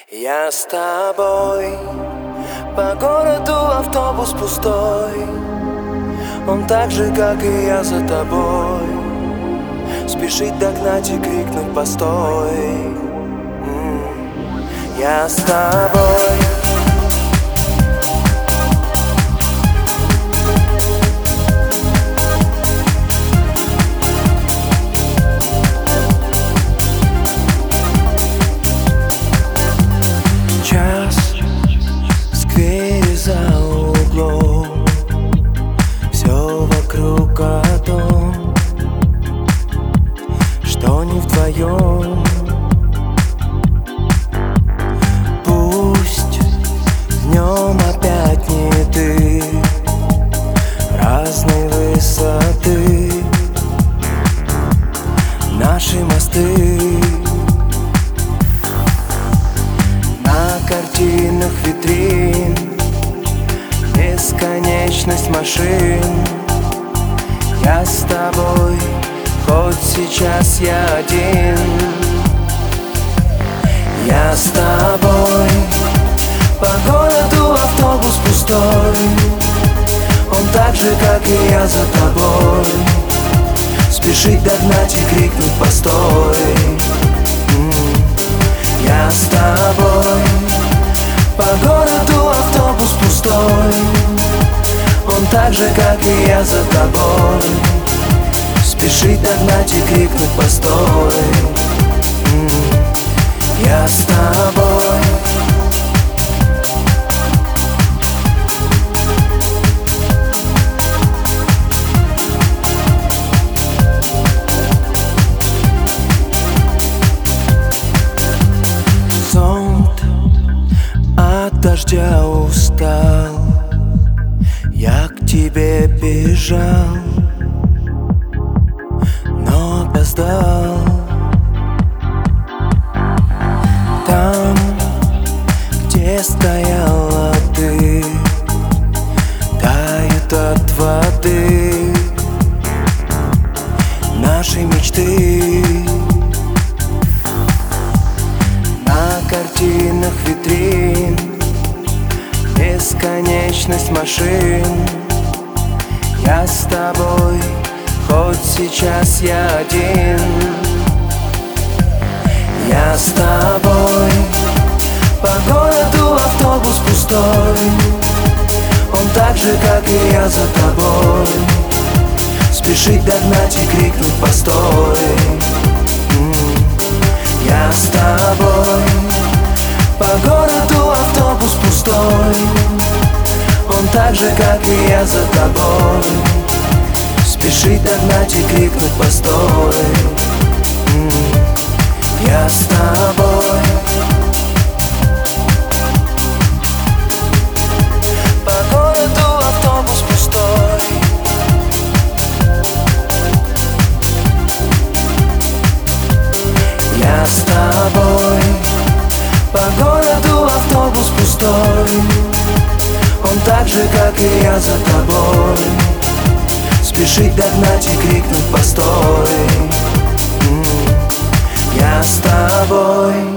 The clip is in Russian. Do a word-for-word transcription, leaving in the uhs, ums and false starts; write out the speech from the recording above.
Я с тобой, по городу автобус пустой. Он так же, как и я, за тобой. Спешить догнать и крикнуть постой. М-м. Я с тобой. Час в сквере за углом, все вокруг о том, что не вдвоем. Пусть днем опять не ты, разной высоты наши мосты. На картинах витрин бесконечность машин. Я с тобой, хоть сейчас я один. Я с тобой, по городу автобус пустой. Он так же, как и я, за тобой. Спешить догнать и крикнуть постой. Я с тобой, по городу автобус пустой. Он так же, как и я, за тобой. Спешить догнать и крикнуть постой. Я с тобой. От дождя устал, я к тебе бежал, но опоздал. Там, где стояла ты, тают от воды наши мечты. На картинах витрин бесконечность машин. Я с тобой, хоть сейчас я один. Я с тобой, по городу автобус пустой. Он так же, как и я, за тобой. Спешить догнать и крикнуть постой. Я с тобой, по городу автобус пустой. Он так же, как и я, за тобой. Спешить догнать и крикнуть постой. Я с тобой, по городу автобус пустой. Я с тобой, по городу автобус пустой. Он так же, как и я, за тобой. Спешить догнать и крикнуть постой. Я с тобой.